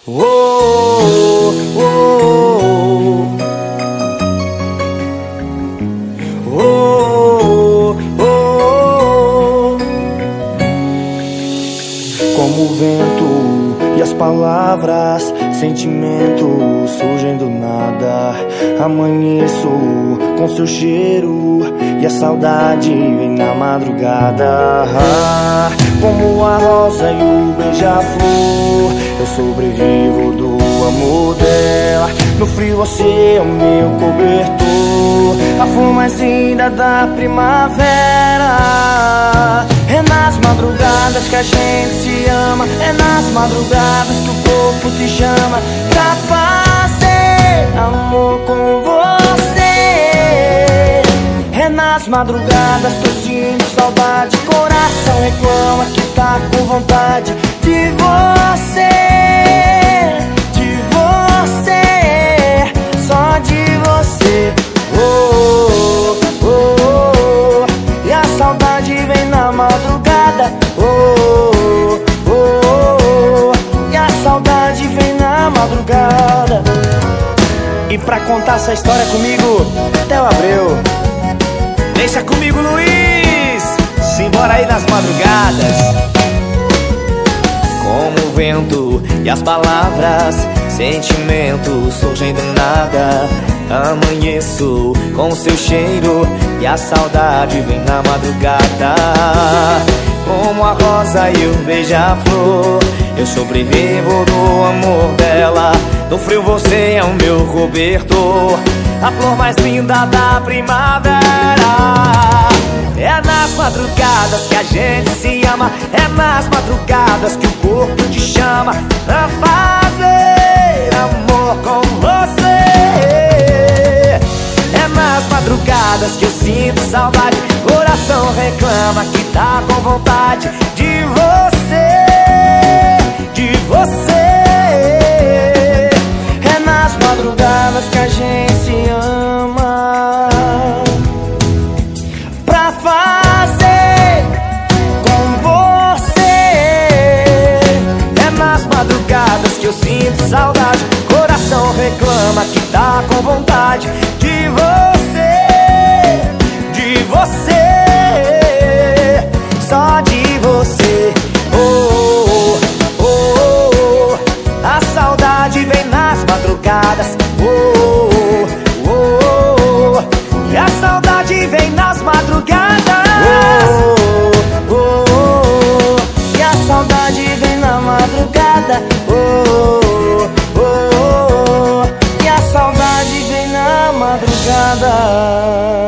Oh, oh, oh, oh, oh. Como o vento e as palavras, sentimentos surgem do nada. Amanheço com seu cheiro e a saudade vem na madrugada. Como a rosa e o beija-flor, eu sobrevivo do amor dela. No frio você é o meu cobertor, a flor mais linda da primavera. É nas madrugadas que a gente se ama, é nas madrugadas que o corpo te chama pra fazer amor com você. É nas madrugadas que eu sinto saudade, coração reclama que tá com vontade de você, só de você. Oh, oh, oh, e a saudade vem na madrugada. Oh, oh, oh, e a saudade vem na madrugada. E pra contar essa história comigo, Theo Abreu. Deixa comigo, Luiz, simbora aí nas madrugadas. Como o vento e as palavras, sentimentos surgem do nada. Amanheço com seu cheiro e a saudade vem na madrugada. Como a rosa e o beija-flor, eu sobrevivo do amor dela. No frio você é o meu cobertor, a flor mais linda da primavera. É nas madrugadas que a gente se ama, é nas madrugadas que o corpo te chama pra fazer amor com você. É nas madrugadas que eu sinto saudade, coração reclama que tá com vontade de você, de você. É nas madrugadas que a gente se ama pra fazer com você. É nas madrugadas que eu sinto saudade, coração reclama que tá com vontade de você, só de você. Oh, oh, oh, oh, a saudade vem nas madrugadas. Oh, oh, oh, oh, e a saudade vem nas madrugadas. Oh, oh, oh, e a saudade vem na madrugada. Oh, oh, oh, e a saudade vem na madrugada.